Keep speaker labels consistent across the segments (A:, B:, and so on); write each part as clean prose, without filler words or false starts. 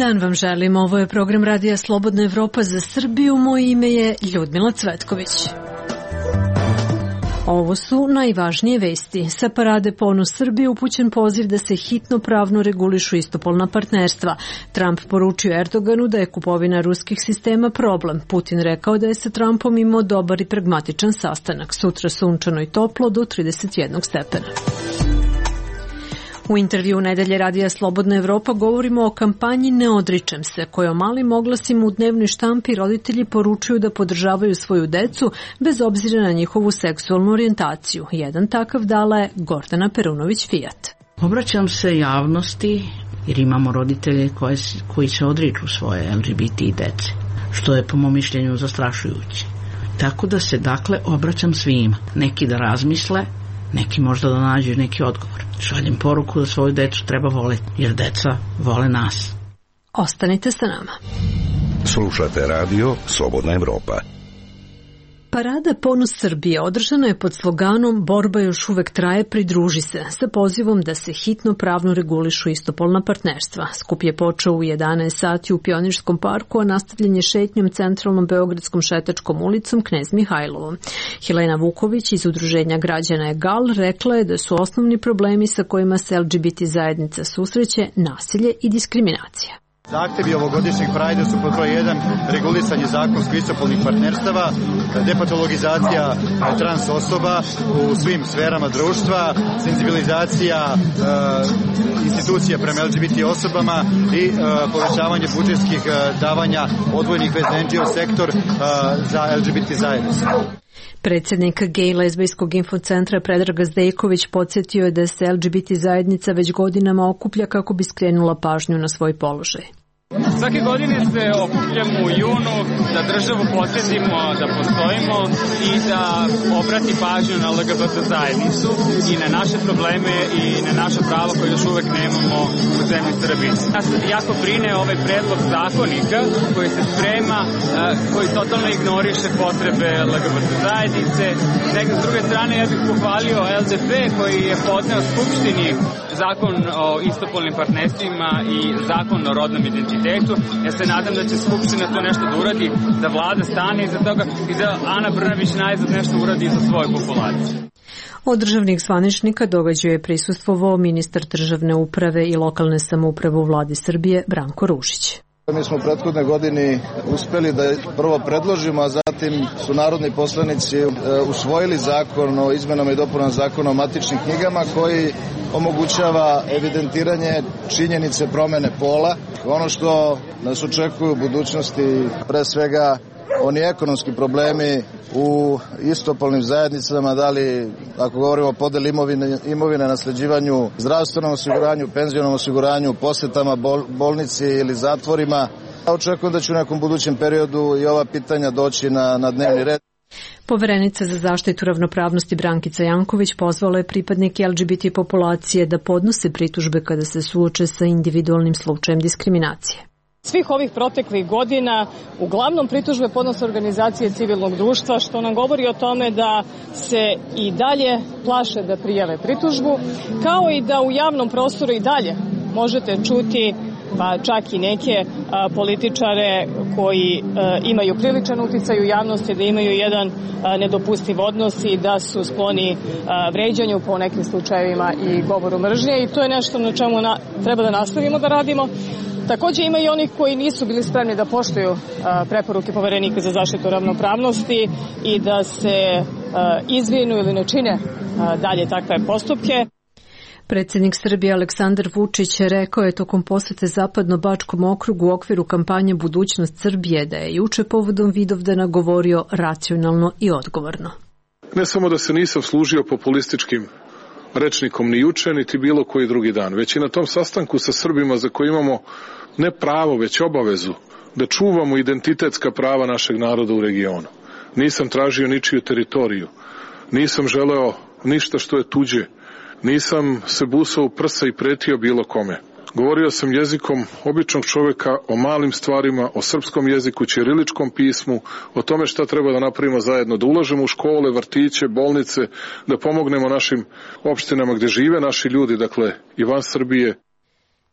A: dan vam želim. Ovo je program Radija Slobodna Evropa za Srbiju. Moje ime je Ljudmila Cvetković. Ovo su najvažnije vesti. Sa Parade Ponos Srbije upućen poziv da se hitno pravno regulišu istopolna partnerstva. Trump poručio Erdoganu da je kupovina ruskih sistema problem. Putin rekao da je sa Trumpom imao dobar i pragmatičan sastanak. Sutra sunčano i toplo do 31 stepena. U intervju Nedelje Radija Slobodna Evropa govorimo o kampanji Ne odričem se, kojom malim oglasima u dnevnoj štampi roditelji poručuju da podržavaju svoju decu bez obzira na njihovu seksualnu orijentaciju. Jedan takav dala je Gordana Perunović-Fijat.
B: Obraćam se javnosti jer imamo roditelje koji se odriču svoje LGBT dece, što je po mom mišljenju zastrašujuće. Tako da se obraćam svima, neki da razmisle, neki možda da nađu neki odgovor. Šaljem poruku da svoju decu treba voleti, jer deca vole nas.
A: Ostanite sa nama.
C: Slušate radio Slobodna Evropa.
A: Parada Ponos Srbije održana je pod sloganom Borba još uvek traje, pridruži se, sa pozivom da se hitno pravno regulišu istopolna partnerstva. Skup je počeo u 11 sati u Pionirskom parku, a nastavljen je šetnjom centralnom beogradskom šetačkom ulicom Knez Mihajlovom. Helena Vuković iz Udruženja građana EGAL rekla je da su osnovni problemi sa kojima se LGBT zajednica susreće nasilje i diskriminacija.
D: Zahtevi ovogodišnjeg Prajda su pod broj 1 regulisanje zakonsko istopolnih partnerstava, depatologizacija trans osoba u svim sferama društva, senzibilizacija institucija prema LGBT osobama i povećavanje budžetskih davanja odvojnih vez NGO sektor za LGBT zajednicu.
A: Predsjednik Gej lezbijskog infocentra Predrag Zdejković podsjetio je da se LGBT zajednica već godinama okuplja kako bi skrenula pažnju na svoj položaj.
E: Svake godine se okupljamo u junu da državu podsjetimo da postojimo i da obrati pažnju na LGBT zajednicu i na naše probleme i na naše pravo koje još uvek nemamo u zemlji Srbiji. Nas jako brine ovaj predlog zakonika koji se sprema, koji totalno ignoriše potrebe LGBT zajednice. S druge strane, ja bih pohvalio LDP koji je podneo Skupštini zakon o istopolnim partnerstvima i zakon o rodnom identitetu. Ja se nadam da će Skupština to nešto da uradi, da vlada stane iza toga i da Ana Brnabić najzad nešto uradi za svoju populaciju.
A: Od državnih zvaničnika događaju je prisustvovao ministar državne uprave i lokalne samouprave u vladi Srbije Branko Ružić.
F: Mi smo prethodne godine uspeli da prvo predložimo, a zatim su narodni poslanici usvojili zakon o izmenama i dopunama zakona o matičnim knjigama koji omogućava evidentiranje činjenice promene pola. Ono što nas očekuje u budućnosti, pre svega oni ekonomski problemi u istopolnim zajednicama, da li, ako govorimo o podeli imovine, nasleđivanju, zdravstvenom osiguranju, penzionom osiguranju, posetama bolnici ili zatvorima. Očekujem da će u nekom budućem periodu i ova pitanja doći na dnevni red.
A: Poverenica za zaštitu ravnopravnosti Brankica Janković pozvala je pripadnike LGBT populacije da podnose pritužbe kada se suoče sa individualnim slučajem diskriminacije.
G: Svih ovih proteklih godina uglavnom pritužbe podnose organizacije civilnog društva, što nam govori o tome da se i dalje plaše da prijave pritužbu, kao i da u javnom prostoru i dalje možete čuti pa čak i neke političare koji imaju priličan uticaj u javnosti, da imaju jedan nedopustiv odnos i da su skloni vređanju po nekim slučajevima i govoru mržnje, i to je nešto na čemu treba da nastavimo da radimo. Takođe ima i onih koji nisu bili spremni da poštuju preporuke Poverenika za zaštitu ravnopravnosti i da se izvinu ili ne čine dalje takve postupke.
A: Predsjednik Srbije Aleksandar Vučić rekao je tokom posete Zapadno-Bačkom okrugu u okviru kampanje Budućnost Srbije da je juče povodom Vidovdana govorio racionalno i odgovorno.
H: Ne samo da se nisam služio populističkim rečnikom ni juče, niti bilo koji drugi dan, već i na tom sastanku sa Srbima za koje imamo ne pravo, već obavezu da čuvamo identitetska prava našeg naroda u regionu. Nisam tražio ničiju teritoriju, nisam želeo ništa što je tuđe, nisam se busao u prsa i pretio bilo kome. Govorio sam jezikom običnog čoveka o malim stvarima, o srpskom jeziku, ćiriličkom pismu, o tome šta treba da napravimo zajedno, da ulažemo u škole, vrtiće, bolnice, da pomognemo našim opštinama gde žive naši ljudi, dakle i van Srbije.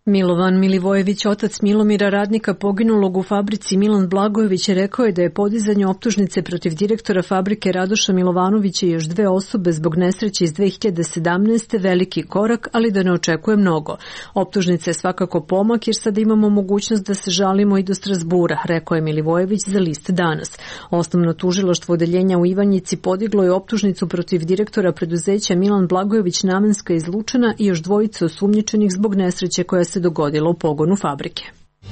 A: Milovan Milivojević, otac Milomira, radnika poginulog u fabrici Milan Blagojević, rekao je da je podizanje optužnice protiv direktora fabrike Radoša Milovanovića i još 2 osobe zbog nesreće iz 2017. veliki korak, ali da ne očekuje mnogo. Optužnica je svakako pomak jer sada imamo mogućnost da se žalimo i do Strasbura, rekao je Milivojević za list Danas. Osnovno tužilaštvo odeljenja u Ivanjici podiglo je optužnicu protiv direktora preduzeća Milan Blagojević Namenska iz Lučana i još 2 osumnjičenih zbog nesreće koja se dogodilo u pogonu fabrike.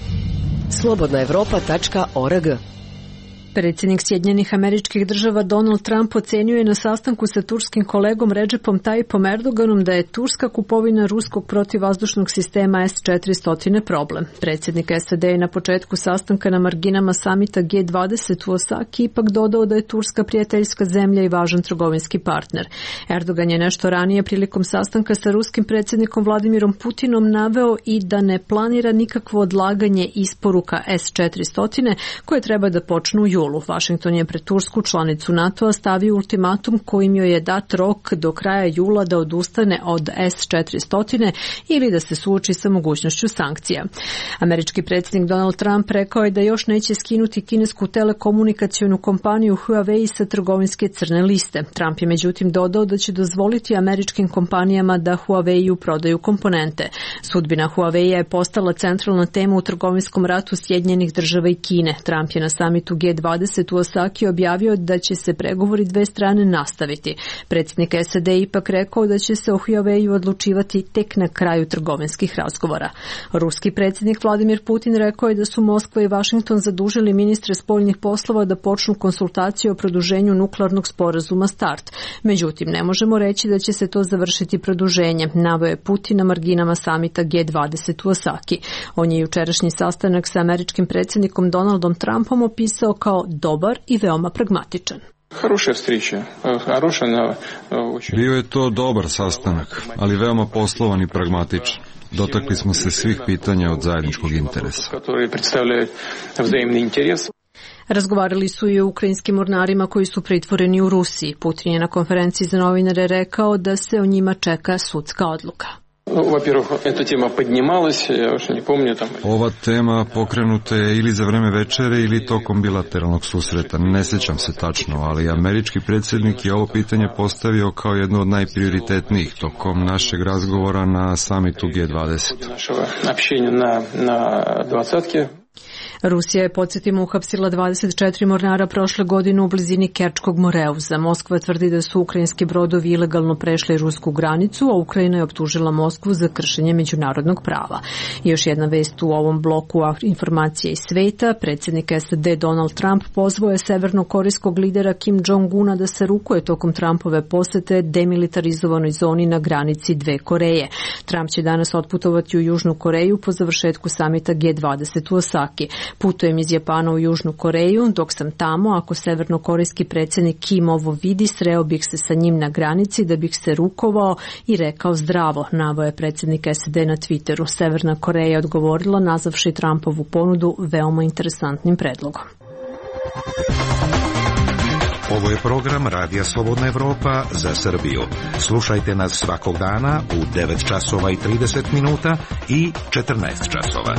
I: Slobodnaevropa.org.
A: Predsjednik Sjedinjenih Američkih Država Donald Trump ocenio je na sastanku sa turskim kolegom Redžepom Tayyipom Erdoganom da je turska kupovina ruskog protivvazdušnog sistema S-400 problem. Predsjednik SAD je na početku sastanka na marginama samita G20 u Osaki ipak dodao da je Turska prijateljska zemlja i važan trgovinski partner. Erdogan je nešto ranije prilikom sastanka sa ruskim predsjednikom Vladimirom Putinom naveo i da ne planira nikakvo odlaganje isporuka S-400 koje treba da počnu u julu. Washington je pred tursku članicu NATO-a stavio ultimatum kojim joj je dat rok do kraja jula da odustane od S-400 ili da se suoči sa mogućnošću sankcija. Američki predsjednik Donald Trump rekao je da još neće skinuti kinesku telekomunikacionu kompaniju Huawei sa trgovinske crne liste. Trump je međutim dodao da će dozvoliti američkim kompanijama da Huawei-u prodaju komponente. Sudbina Huawei je postala centralna tema u trgovinskom ratu Sjedinjenih Država i Kine. Trump je na samitu G20 u Osaki objavio da će se pregovori 2 strane nastaviti. Predsjednik SAD ipak rekao da će se o Huawei-u odlučivati tek na kraju trgovinskih razgovora. Ruski predsjednik Vladimir Putin rekao je da su Moskva i Washington zadužili ministre spoljnih poslova da počnu konsultacije o produženju nuklearnog sporazuma START. Međutim, ne možemo reći da će se to završiti produženjem, naveo je Putin na marginama samita G20 u Osaki. On je jučerašnji sastanak sa američkim predsjednikom Donaldom Trumpom opisao kao dobar i veoma pragmatičan.
J: Bio je to dobar sastanak, ali veoma poslovan i pragmatičan. Dotakli smo se svih pitanja od zajedničkog interesa.
A: Razgovarali su i o ukrajinskim mornarima koji su pritvoreni u Rusiji. Putin je na konferenciji za novinare rekao da se o njima čeka sudska odluka.
J: Ova tema pokrenuta je ili za vreme večere ili tokom bilateralnog susreta. Ne sjećam se tačno, ali američki predsjednik je ovo pitanje postavio kao jedno od najprioritetnijih tokom našeg razgovora na samitu G20.
A: Rusija je, podsjetimo, uhapsila 24 mornara prošle godine u blizini Kerčkog moreuza. Moskva tvrdi da su ukrajinski brodovi ilegalno prešli rusku granicu, a Ukrajina je optužila Moskvu za kršenje međunarodnog prava. I još jedna vest u ovom bloku informacije iz sveta. Predsjednik SAD Donald Trump pozvao je severnokorejskog lidera Kim Jong-una da se rukuje tokom Trumpove posete demilitarizovanoj zoni na granici 2 Koreje. Trump će danas otputovati u Južnu Koreju po završetku samita G20 u Osaki. Putujem iz Japana u Južnu Koreju, dok sam tamo, ako severnokorejski predsjednik Kim ovo vidi, sreo bih se sa njim na granici da bih se rukovao i rekao zdravo, naveo je predsjednik SAD na Twitteru. Severna Koreja je odgovorila nazavši Trumpovu ponudu veoma interesantnim predlogom.
C: Ovo je program Radija Slobodna Evropa za Srbiju. Slušajte nas svakog dana u 9 časova i 30 minuta i 14 časova.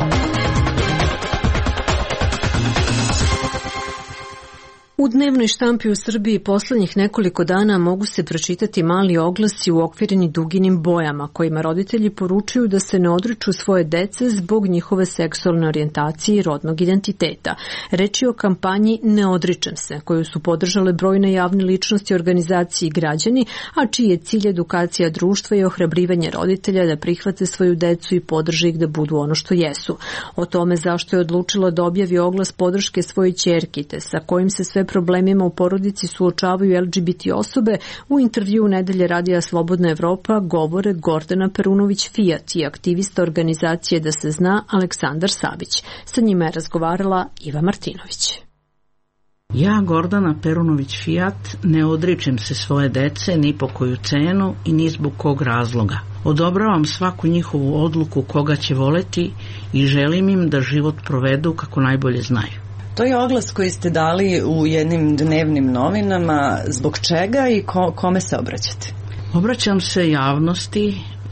A: U dnevnoj štampi u Srbiji posljednjih nekoliko dana mogu se pročitati mali oglasi uokvireni duginim bojama, kojima roditelji poručuju da se ne odriču svoje dece zbog njihove seksualne orijentacije i rodnog identiteta. Reč je o kampanji Ne odričem se, koju su podržale brojne javne ličnosti, organizacije i građani, a čiji je cilj edukacija društva i ohrabrivanje roditelja da prihvate svoju decu i podrže ih da budu ono što jesu. O tome zašto je odlučila da objavi oglas podrške svojoj ćerki, te sa kojim se sve problemima u porodici suočavaju LGBT osobe, u intervju Nedelje radija Slobodna Evropa govore Gordana Perunović-Fijat i aktivista organizacije Da se zna Aleksandar Savić. Sa njima je razgovarala Iva Martinović.
B: Ja, Gordana Perunović-Fijat, ne odričem se svoje dece ni po koju cenu i ni zbog kog razloga. Odobravam svaku njihovu odluku koga će voleti i želim im da život provedu kako najbolje znaju.
K: To je oglas koji ste dali u jednim dnevnim novinama. Zbog čega i kome se obraćate?
B: Obraćam se javnosti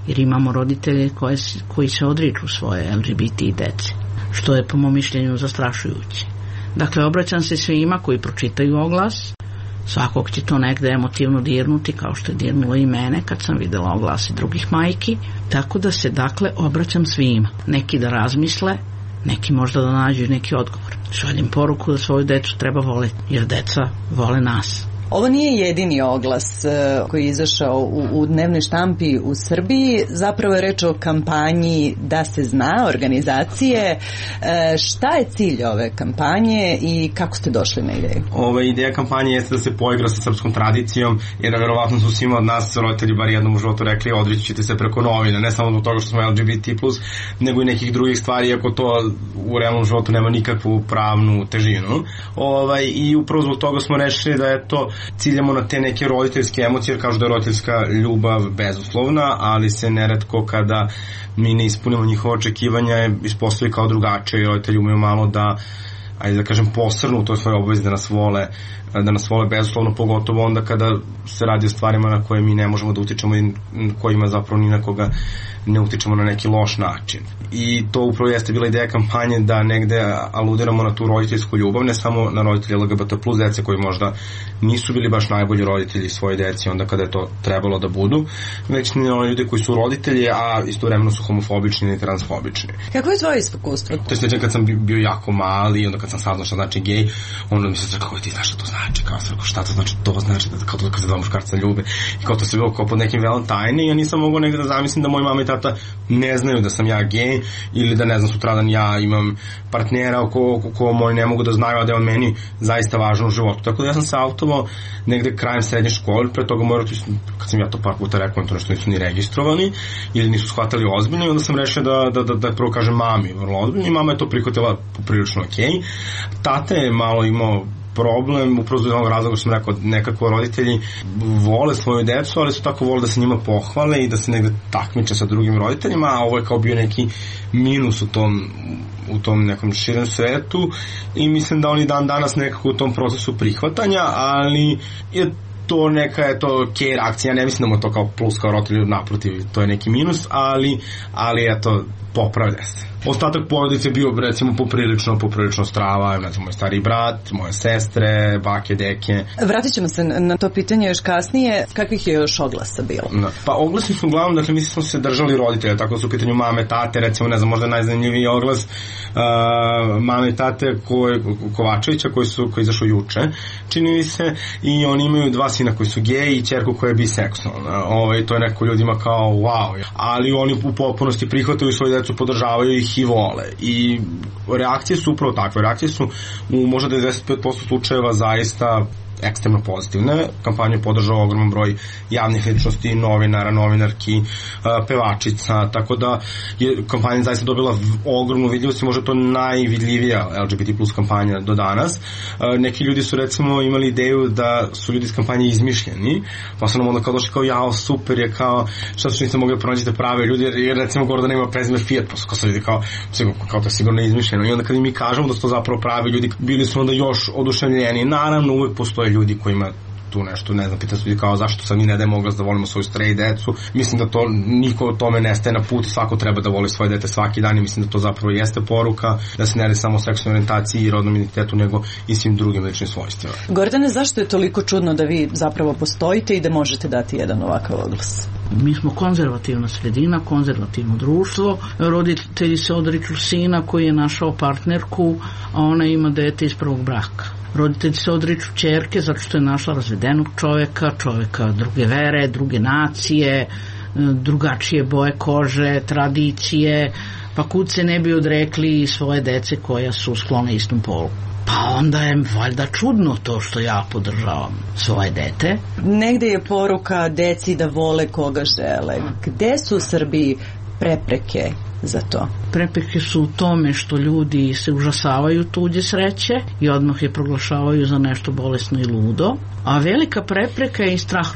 B: jer imamo roditelje koji se odriču svoje LGBT dece, što je po mom mišljenju zastrašujuće. Dakle, obraćam se svima koji pročitaju oglas, svakog će to negde emotivno dirnuti, kao što je dirnulo i mene kad sam videla oglasi drugih majki, tako da se dakle obraćam svima, neki da razmisle, neki možda da nađu neki odgovor. Šaljem poruku da svoju decu treba voleti, jer deca vole nas.
K: Ovo nije jedini oglas koji je izašao u dnevnoj štampi u Srbiji. Zapravo je reč o kampanji Da se zna, organizacije. Šta je cilj ove kampanje i kako ste došli na ideju?
I: Ideja kampanje jeste da se poigra sa srpskom tradicijom, jer verovatno su svima od nas roditelji bar jednom u životu rekli odreći ćete se preko novina, ne samo zbog toga što smo LGBT+, nego i nekih drugih stvari, iako to u realnom životu nema nikakvu pravnu težinu. I upravo zbog toga smo rešili da je to ciljamo na te neke roditeljske emocije, jer kažu da je roditeljska ljubav bezuslovna, ali se neretko kada mi ne ispunimo njihova očekivanja ispostavi kao drugačije i roditelji umeju malo da, ajde da kažem, posrnu u toj svoje obavezi da nas vole bezuslovno, pogotovo onda kada se radi o stvarima na koje mi ne možemo da utičemo i kojima zapravo ni na koga ne utičemo na neki loš način. I to upravo jeste bila ideja kampanje da negde aludiramo na tu roditeljsku ljubav, ne samo na roditelje LGBT+ dece koji možda nisu bili baš najbolji roditelji svoje deci onda kada je to trebalo da budu, već na one ljude koji su roditelji, a istovremeno su homofobični i transfobični.
K: Kako je tvoje iskustvo?
I: To je sveđan kad sam bio jako mali i onda kad sam saznao šta znači gej, onda mi se kako ti znaš šta to znači, kao šta to znači, to znači kao to kad se dva muškarca ljube i kao to se bilo kao pod nekim velom tajne i ja nisam mogao negde da zamislim da moja mama i tata ne znaju da sam ja gej ili da ne znam sutradan ja imam partnera o kom oni ne mogu da znaju, a da je on meni zaista važan u životu. Tako da ja sam se autovao negde krajem srednje škole, pre toga moja roditelji, kad sam ja to par puta rekao, to nešto nisu ni registrovani ili nisu shvatali ozbiljno i onda sam rešio da prvo kažem mami vrlo ozbiljno i mama je to prihvatila poprilično okej. Tata je malo imao problem, upravo zbog jednog razloga što sam rekao, nekako roditelji vole svoju decu, ali su tako vole da se njima pohvale i da se negde takmiče sa drugim roditeljima, a ovo je kao bio neki minus u tom nekom širem svetu i mislim da oni dan danas nekako u tom procesu prihvatanja, ali je to neka je to okej reakcija, ne mislim da mu to kao plus kao roditelju, naprotiv, to je neki minus, ali eto, popravlja se. Ostatak porodice je bio recimo poprilično strava, ne znam, moj stari brat, moje sestre, bake, deke.
K: Vratit ćemo se na to pitanje još kasnije. Kakvih je još oglasa bilo?
I: No, pa oglasi su uglavnom, dakle mi smo se držali roditelja, tako da su u pitanju mame, tate, recimo, ne znam, možda najzanimljiviji oglas mame i tate Kovačevića koji je izašao juče, čini mi se, i oni imaju 2 sina koji su geji i ćerku koja je biseksualna. To je neko ljudima kao wow, ali oni u potpunosti prihvataju svoju decu, podržavaju ih i vole. I reakcije su upravo takve. Reakcije su u možda 95% slučajeva zaista ekstremno pozitivne. Kampanju je podržao ogroman broj javnih ličnosti, novinara, novinarki, pevačica, tako da je kampanja zaista dobila ogromnu vidljivost i možda to najvidljivija LGBT plus kampanja do danas. Neki ljudi su recimo imali ideju da su ljudi iz kampanje izmišljeni, pa su nam onda kao došli kao jao, super je, kao šta su niste mogli da pronađete prave ljudi, jer recimo Gordana ima prezime Fiat, pa su kao ljudi kao to je sigurno izmišljeno. I onda kad mi kažemo da su to zapravo pravi ljudi, bili su onda još oduševljeni. Naravno, uvek postoje ljudi kojima tu nešto, ne znam, pitaju se ljudi kao zašto sad mi ne dajemo oglas da volimo svoju straight decu. Mislim da to niko od tome ne staje na put, svako treba da voli svoje dete svaki dan i mislim da to zapravo jeste poruka, da se ne radi samo o seksualnoj orijentaciji i rodnom identitetu, nego i svim drugim ličnim svojstvima.
K: Gordane, zašto je toliko čudno da vi zapravo postojite i da možete dati jedan ovakav oglas?
B: Mi smo konzervativna sredina, konzervativno društvo. Roditelji se odriču sina koji je našao partnerku, a ona ima dete iz prvog braka. Roditelji se odriču ćerke zato što je našla razvedenog čoveka druge vere, druge nacije, drugačije boje kože, tradicije, pa kud se ne bi odrekli svoje dece koja su sklone istom polu. Pa onda je valjda čudno to što ja podržavam svoje dete.
K: Negde je poruka deci da vole koga žele. Gde su u Srbiji prepreke za to?
B: Prepreke su u tome što ljudi se užasavaju tuđe sreće i odmah je proglašavaju za nešto bolesno i ludo, a velika prepreka je i strah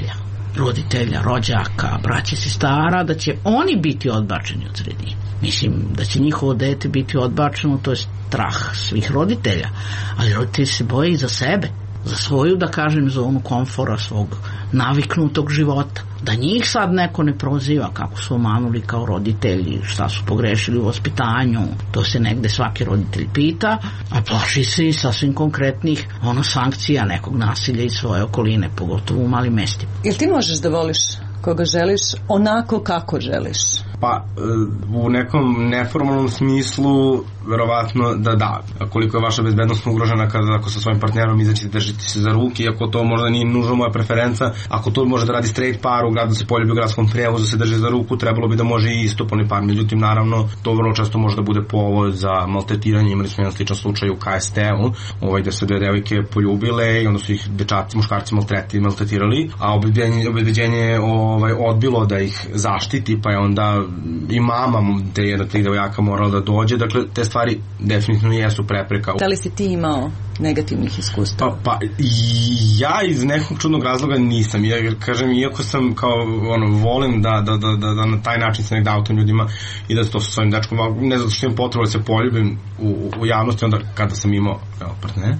B: roditelja, rođaka, braće, sestara, da će oni biti odbačeni od sredine. Mislim da će njihovo dete biti odbačeno, to je strah svih roditelja, ali roditelji se boje i za sebe, za svoju, da kažem, zonu komfora svog naviknutog života. Da njih sad neko ne proziva kako su omanuli kao roditelji, šta su pogrešili u vaspitanju, to se negde svaki roditelj pita, a plaši se i sasvim konkretnih sankcija nekog nasilja iz svoje okoline, pogotovo u malim mestima.
K: Jel ti možeš da voliš koga želiš onako kako želiš?
I: Pa, u nekom neformalnom smislu, verovatno da. Koliko je vaša bezbednost ugrožena ako sa svojim partnerom izaćete držite se za ruke, iako to možda nije nužno moja preferenca, ako to može da radi straight par u gradu, da se poljubi u gradskom prevozu, se drži za ruku, trebalo bi da može i istopolni par. Međutim, naravno, to vrlo često može da bude povod za maltretiranje. Imali smo jedan sličan slučaj u KST-u, gde su dve devojke poljubile i onda su ih muškarci maltretirali, a obezbeđenje je odbilo da ih zaštiti, pa je onda i mama jedna od tih devojaka morala da dođe. Dakle, te stvari definitivno jesu prepreka.
K: Da li si ti imao negativnih iskustava?
I: Pa ja iz nekog čudnog razloga nisam. Ja kažem, iako sam volim da na taj način se negde autom ljudima i da to sa svojim dečkom, ne zato što imam potrebu da se poljubim u javnosti, onda kada sam imao partnere,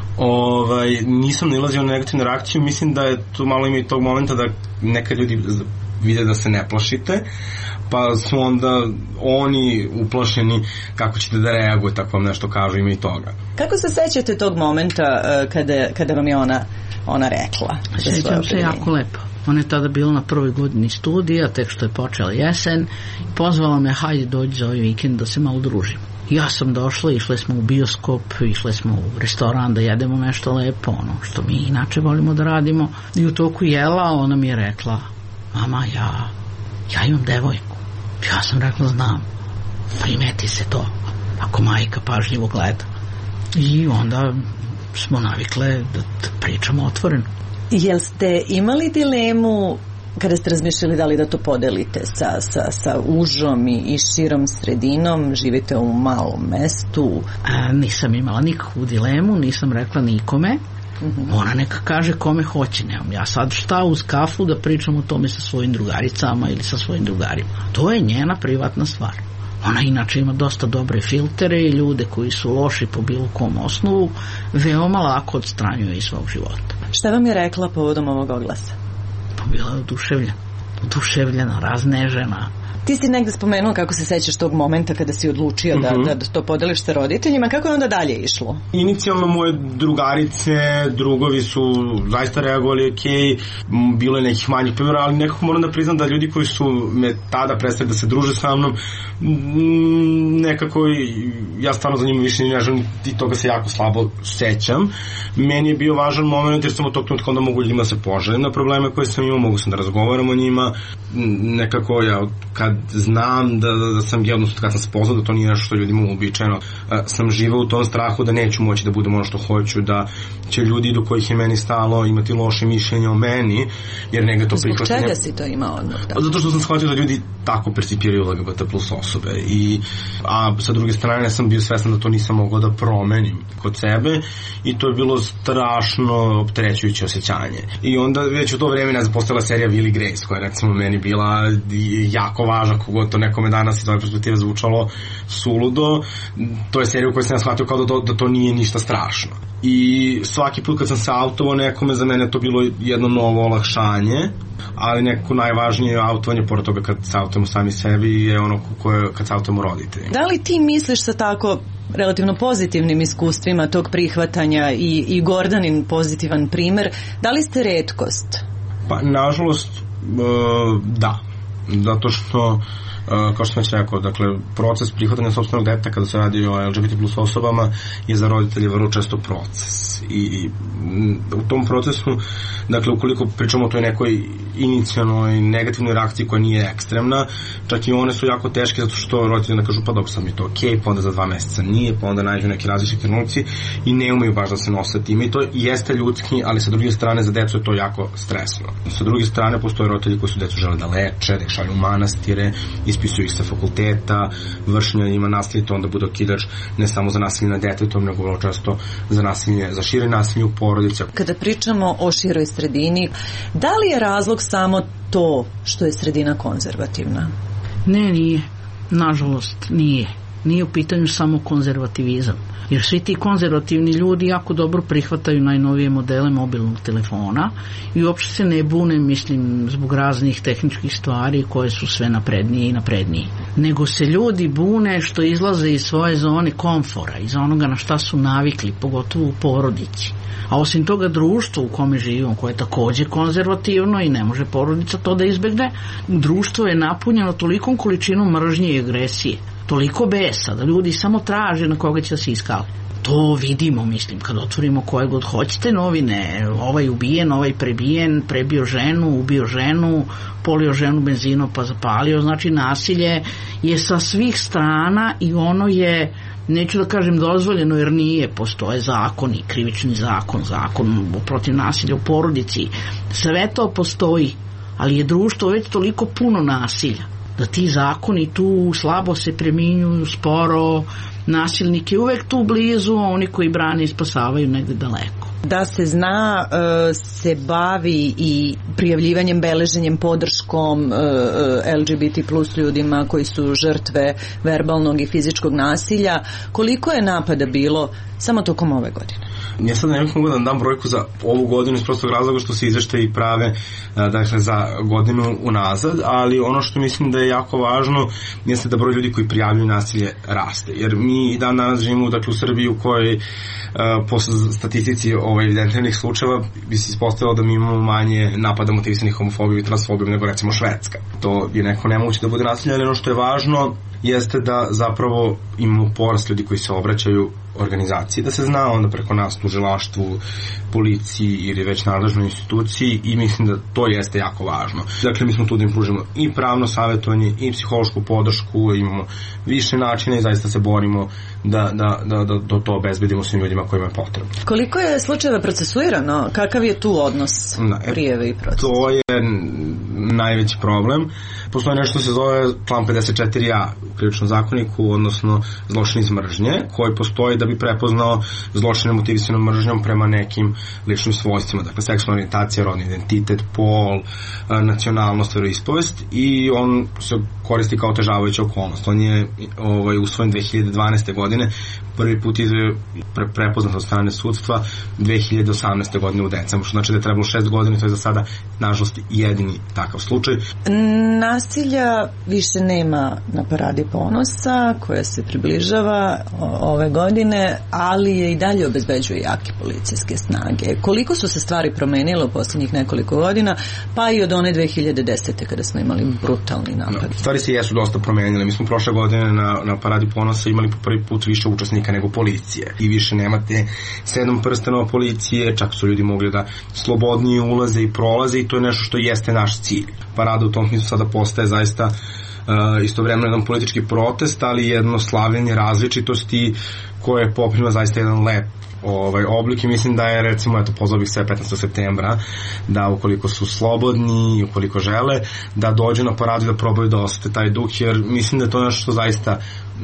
I: nisam nalazio na negativnu reakciju. Mislim da je tu malo ima i tog momenta da nekad ljudi vide da se ne plašite, pa su onda oni uplašeni kako ćete da reaguje, tako vam nešto kažu, ima i toga.
K: Kako se sećate tog momenta kada vam je ona rekla?
B: Sećam se jako lepo. Ona je tada bila na prvoj godini studija, tek što je počela jesen, pozvala me, hajde dođi za ovaj vikend da se malo družimo. Ja sam došla, išle smo u bioskop, išle smo u restoran da jedemo nešto lepo, što mi inače volimo da radimo. I u toku jela ona mi je rekla, mama, ja imam devojku. Ja sam rekla, znam, primeti se to, ako majka pažljivo gleda. I onda smo navikle da pričamo otvoreno.
K: Jel ste imali dilemu kada ste razmišljali da li da to podelite sa užom i širom sredinom, živite u malom mestu?
B: Nisam imala nikakvu dilemu, nisam rekla nikome. Ona neka kaže kome hoće, nemam ja sad šta uz kafu da pričam o tome sa svojim drugaricama ili sa svojim drugarima. To je njena privatna stvar. Ona inače ima dosta dobre filtere i ljude koji su loši po bilo kom osnovu veoma lako odstranjuje iz svog života.
K: Šta vam je rekla povodom ovog oglasa?
B: Pa bila je oduševljena, raznežena.
K: Ti si negde spomenuo kako se sećaš tog momenta kada si odlučio da to podeliš sa roditeljima. Kako je onda dalje išlo?
I: Inicijalno moje drugarice, drugovi su zaista reagovali okej, bilo je nekih manjih primjera, ali nekako moram da priznam da ljudi koji su me tada prestali da se druže sa mnom, nekako ja stvarno za njima više ne želim i toga se jako slabo sećam. Meni je bio važan moment jer sam u tog trenutka onda mogu ljudima se poželim na probleme koje sam imao, mogu sam da razgovaram o njima. Nekako ja kad znam da sam jednostavno kad sam spoznao da to nije nešto što ljudima uobičajeno, sam živeo u tom strahu da neću moći da budem ono što hoću, da će ljudi do kojih je meni stalo imati loše mišljenje o meni, jer negde to prihvatanje.
K: Zbog čega si to imao odmah?
I: Zato što sam shvatio da ljudi tako percipiraju LGBT plus osobe, a sa druge strane sam bio svestan da to nisam mogao da promenim kod sebe i to je bilo strašno opterećujuće osjećanje. I onda već u to vreme postala serija Will i Grace, koja je recimo meni bila jako važna, kogod to nekome danas iz ove perspektive zvučalo suludo. To je serija u kojoj sam ja shvatio kao da to nije ništa strašno. I svaki put kad sam se autovao nekome, za mene to bilo jedno novo olakšanje, ali nekako najvažnije autovanje, pored toga kad se autujemo sami sebi, je ono kad se autujemo roditelji.
K: Da li ti misliš sa tako relativno pozitivnim iskustvima tog prihvatanja i Gordanin pozitivan primer, da li ste retkost?
I: Pa, nažalost, da. Zato što, kao što sam već rekao, dakle, proces prihvatanja sopstvenog deteta kada se radi o LGBT plus osobama je za roditelje vrlo često proces. I u tom procesu, dakle, ukoliko pričamo o toj nekoj inicijalnoj negativnoj reakciji koja nije ekstremna, čak i one su jako teške zato što roditelji ne kažu pa dobro sam je to okej, pa onda za 2 meseca nije, pa onda nađu neki različiti trenuci i ne umeju baš da se nose time i to jeste ljudski, ali sa druge strane za decu je to jako stresno. Sa druge strane postoje roditelji koji su decu žele da leče, da ih šalju u manastire, ispisuju ih sa fakulteta, vršenje njima nasilje, to onda bude okidač ne samo za nasilje na detetom, nego vrlo često za nasilje, za šire nasilje u porodici.
K: Kada pričamo o široj sredini, da li je razlog samo to što je sredina konzervativna?
B: Ne, nije. Nažalost, nije. nije u pitanju samo konzervativizam. Jer svi ti konzervativni ljudi jako dobro prihvataju najnovije modele mobilnog telefona i uopšte se ne bune, mislim, zbog raznih tehničkih stvari koje su sve naprednije i naprednije. Nego se ljudi bune što izlaze iz svoje zone komfora, iz onoga na šta su navikli, pogotovo u porodici. A osim toga društvo u kome živimo, koje je takođe konzervativno i ne može porodica to da izbegne, društvo je napunjeno tolikom količinom mržnje i agresije, toliko besa da ljudi samo traže na koga će da se iskale. To vidimo, mislim, kad otvorimo koje god hoćete novine, ovaj ubijen, ovaj prebijen, prebio ženu, ubio ženu, polio ženu benzinom pa zapalio, znači nasilje je sa svih strana i ono je, neću da kažem dozvoljeno jer nije, postoje zakoni, krivični zakon protiv nasilja u porodici, sve to postoji, ali je društvo već toliko puno nasilja da ti zakoni tu slabo se primjenjuju, sporo, nasilnik je uvek tu blizu, a oni koji brane i spasavaju negde daleko.
K: Da se zna, se bavi i prijavljivanjem, beleženjem, podrškom LGBT plus ljudima koji su žrtve verbalnog i fizičkog nasilja. Koliko je napada bilo samo tokom ove godine?
I: Ja sad ne mogu da dam brojku za ovu godinu iz prostog razloga što se izveštaji prave dakle, za godinu unazad, ali ono što mislim da je jako važno jeste da broj ljudi koji prijavljuju nasilje raste. Jer mi danas živimo dakle, u Srbiji u kojoj po statistici evidentnih slučajeva bi se ispostavilo da mi imamo manje napada motivisanih homofobijom i transfobijom nego recimo Švedska. To je neko nemoguće da bude nasilje, ali ono što je važno jeste da zapravo imamo porast ljudi koji se obraćaju organizaciji, da se zna onda preko nas tužilaštvu, policiji ili već nadležnoj instituciji i mislim da to jeste jako važno. Dakle, mi smo tu da im pružimo i pravno savjetovanje i psihološku podršku, imamo više načina i zaista se borimo da to obezbedimo svim ljudima kojima je potrebno.
K: Koliko je slučajeva procesuirano? Kakav je tu odnos prijeve i procesa?
I: To je najveći problem. Postoji nešto se zove član 54a u krivičnom zakoniku, odnosno zločin iz mržnje, koji postoji da bi prepoznao zločine motivisanom mržnjom prema nekim ličnim svojstvima, dakle seksualna orijentacija, rodni identitet, pol, nacionalnost, veroispovest i on se koristi kao otežavajuća okolnost. On je usvojen 2012. godine, prvi put je prepoznat od strane sudstva 2018. godine u decembru, što znači da je trebalo 6 godina, to je za sada nažalost jedini takav slučaj.
K: Nasilja više nema na Paradi ponosa koja se približava ove godine, ali je i dalje obezbeđuje jake policijske snage. Koliko su se stvari promenile u posljednjih nekoliko godina, pa i od one 2010. kada smo imali brutalni napad?
I: Stvari se jesu dosta promenile. Mi smo prošle godine na Paradi ponosa imali po prvi put više učesnika nego policije. I više nemate 7 prstenova policije, čak su ljudi mogli da slobodnije ulaze i prolaze i to je nešto što jeste naš cilj. Parada u tom smislu sada postaje zaista istovremeno jedan politički protest, ali jedno slavljenje različitosti koje poprima zaista jedan lep oblik i mislim da je recimo pozvao bih sve 15. septembra da ukoliko su slobodni i ukoliko žele da dođu na paradu da probaju da osete taj duh, jer mislim da je to nešto što zaista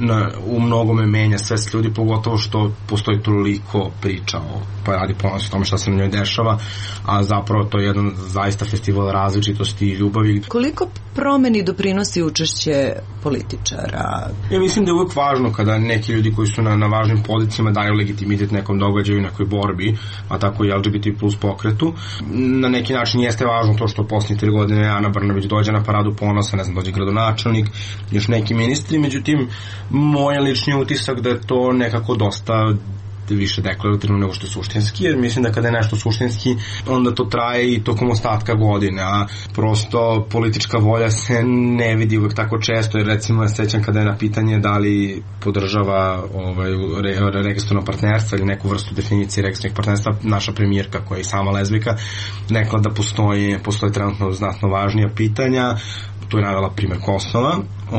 I: u mnogome menja svest ljudi, pogotovo što postoji toliko priča o Paradi ponosa, o tome šta se na njoj dešava, a zapravo to je jedan zaista festival različitosti i ljubavi.
K: Koliko promeni doprinosi učešće političara?
I: Ja mislim da je uvek važno kada neki ljudi koji su na važnim pozicijama daju legitimitet nekom događaju, nekoj borbi, a tako i LGBT plus pokretu. Na neki način jeste važno to što posljednje 3 godine Ana Brnabić dođe na Paradu ponosa, ne znam, dođe gradonačelnik, još neki ministri, međutim moj lični utisak da je to nekako dosta više deklarativno nego što je suštinski, jer mislim da kada je nešto suštinski, onda to traje i tokom ostatka godine, a prosto politička volja se ne vidi uvek tako često, jer recimo ja sećam kada je na pitanje da li podržava registrovano partnerstvo ili neku vrstu definicije registrovanih partnerstva, naša premijerka koja je sama lezbijka rekla da postoje trenutno znatno važnija pitanja. Tu je navela primjer Kosova,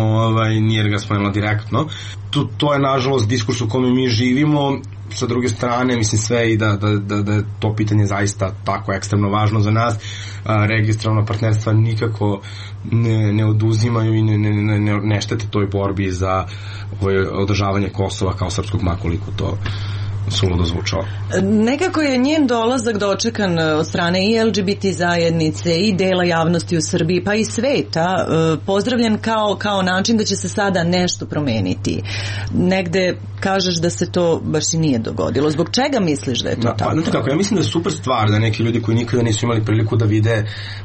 I: nije ga spomenula direktno. To je nažalost diskurs u kome mi živimo. Sa druge strane, mislim sve i da je to pitanje zaista tako ekstremno važno za nas. Registrovana partnerstva nikako ne oduzimaju i ne štete toj borbi za održavanje Kosova kao srpskog, makoliko to suludo zvučalo.
K: Nekako je njen dolazak dočekan od strane i LGBT zajednice i dela javnosti u Srbiji, pa i sveta, pozdravljen kao način da će se sada nešto promeniti. Negde kažeš da se to baš i nije dogodilo. Zbog čega misliš da je to tako?
I: Znate kako, ja mislim da je super stvar da neki ljudi koji nikada nisu imali priliku da vide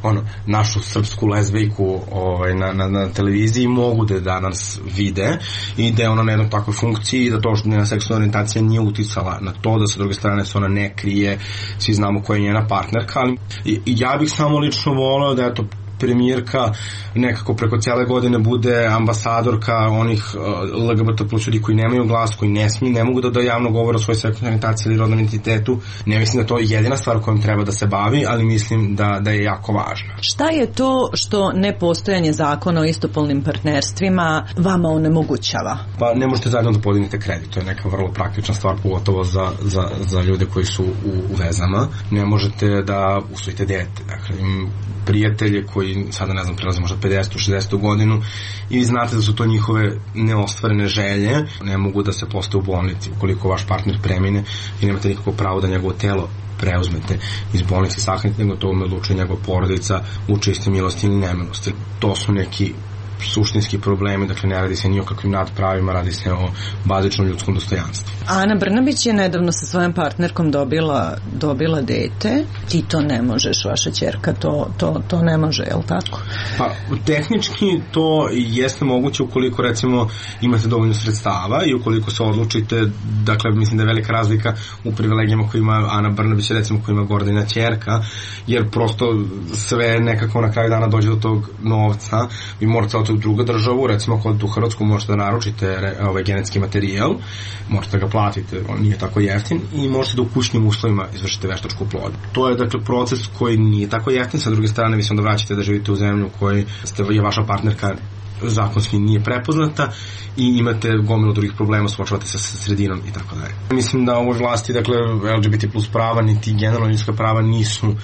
I: našu srpsku lezbijku na televiziji mogu da danas vide i da je ona na jednoj takvoj funkciji i da to što njena seksualna orijentacija nije uticala na to, da sa druge strane se ona ne krije, svi znamo koja je njena partnerka, ali ja bih samo lično voleo da premijerka nekako preko cijele godine bude ambasadorka onih LGBT plus ljudi koji nemaju glas, koji ne mogu da javno govore o svojoj seksualnoj orijentaciji ili rodnom identitetu. Ne mislim da to je jedina stvar kojom treba da se bavi, ali mislim da je jako važna.
K: Šta je to što nepostojanje zakona o istopolnim partnerstvima vama onemogućava?
I: Pa ne možete zajedno da podignete kredit, to je neka vrlo praktična stvar, pogotovo za ljude koji su u vezama. Ne možete da usvojite dete, dakle prijatelje koji sada ne znam prelaze možda 50-60 godinu i vi znate da su to njihove neostvarene želje, ne mogu da se postave u bolnici. Ukoliko vaš partner premine, vi nemate nikako pravo da njegovo telo preuzmete iz bolnice i sahranite, nego to odlučuje njegova porodica u čistoj milosti ili nemilosti. To su neki suštinski problemi, dakle ne radi se ni o kakvim nadpravima, radi se o bazičnom ljudskom dostojanstvu.
K: Ana Brnabić je nedavno sa svojom partnerkom dobila dete. Ti to ne možeš, vaša ćerka to ne može, je li tako?
I: Pa tehnički to jeste moguće ukoliko recimo imate dovoljno sredstava i ukoliko se odlučite, dakle mislim da je velika razlika u privilegijama koje ima Ana Brnabić recimo koja ima Gordina ćerka, jer prosto sve nekako na kraju dana dođe do tog novca. Vi morate u drugu državu, recimo ako u Hrvatsku možete da naručite genetski materijal, možete ga platiti, on nije tako jeftin i možete da u kućnim uslovima izvršite veštačku oplodnju. To je dakle proces koji nije tako jeftin, sa druge strane vi se onda vraćate da živite u zemlju u kojoj je vaša partnerka zakonski nije prepoznata i imate gomilu drugih problema, suočavate se sa sredinom i tako dalje. Mislim da ovoj vlasti, dakle, LGBT plus prava niti generalno ljudska prava nisu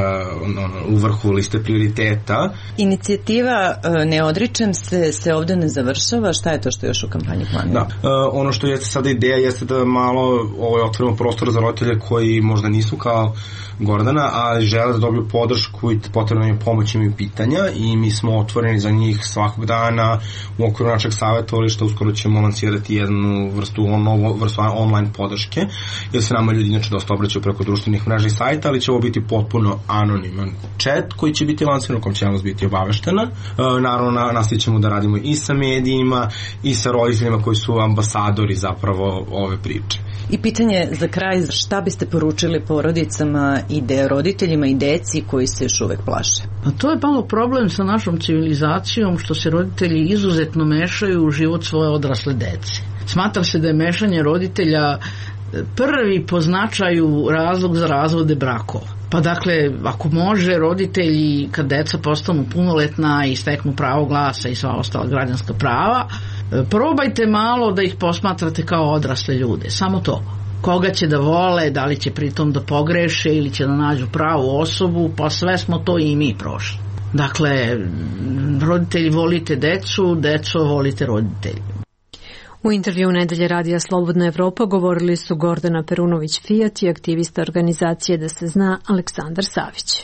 I: u vrhu liste prioriteta.
K: Inicijativa Ne odričem se ovde ne završava. Šta je to što je još u kampanji planira?
I: Da, ono što jeste sada ideja jeste da malo otvorimo prostor za roditelje koji možda nisu kao Gordana, ali žele da dobiju podršku i potrebno im pomoć, imaju pitanja i mi smo otvoreni za njih svakog dana u okviru našeg savjetovališta. Uskoro ćemo lansirati jednu vrstu online podrške, jer se nama ljudi inače dosta obraćaju preko društvenih mreža i sajta, ali će ovo biti potpuno anoniman chat koji će biti lansiran, u kom će javnost biti obaveštena. Naravno, nastavit ćemo da radimo i sa medijima i sa roditeljima koji su ambasadori zapravo ove priče.
K: I pitanje za kraj, šta biste poručili porodicama i roditeljima i deci koji se još uvek plaše?
B: A to je malo problem sa našom civilizacijom, što se roditelji izuzetno mešaju u život svoje odrasle dece. Smatra se da je mešanje roditelja prvi po značaju razlog za razvode brakova. Pa dakle, ako može roditelji, kad deca postanu punoletna i steknu pravo glasa i sva ostala građanska prava, probajte malo da ih posmatrate kao odrasle ljude, samo to. Koga će da vole, da li će pritom da pogreše ili će da nađu pravu osobu, pa sve smo to i mi prošli. Dakle, roditelji volite decu, deco volite roditelji.
A: U intervju Nedelje radija Slobodna Evropa govorili su Gordana Perunović-Fijat i aktivista organizacije Da se zna Aleksandar Savić.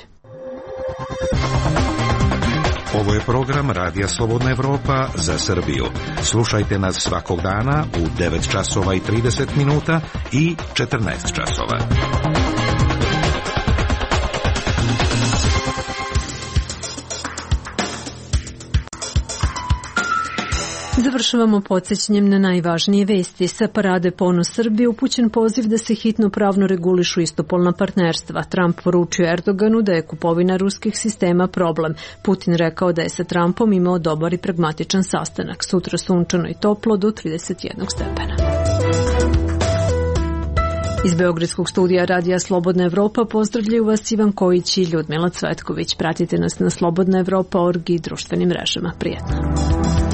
C: Ovo je program Radija Slobodna Evropa za Srbiju. Slušajte nas svakog dana u 9 časova i 30 minuta i 14 časova.
A: Završavamo podsjećanjem na najvažnije vesti. Sa parade Ponos Srbije upućen poziv da se hitno pravno regulišu istopolna partnerstva. Trump poručio Erdoganu da je kupovina ruskih sistema problem. Putin rekao da je sa Trumpom imao dobar i pragmatičan sastanak. Sutra sunčano i toplo do 31 stepena. Iz Beogradskog studija Radija Slobodna Evropa pozdravljaju vas Ivan Kojić i Ljudmila Cvetković. Pratite nas na slobodnaevropa.org i društvenim mrežama. Prijetno.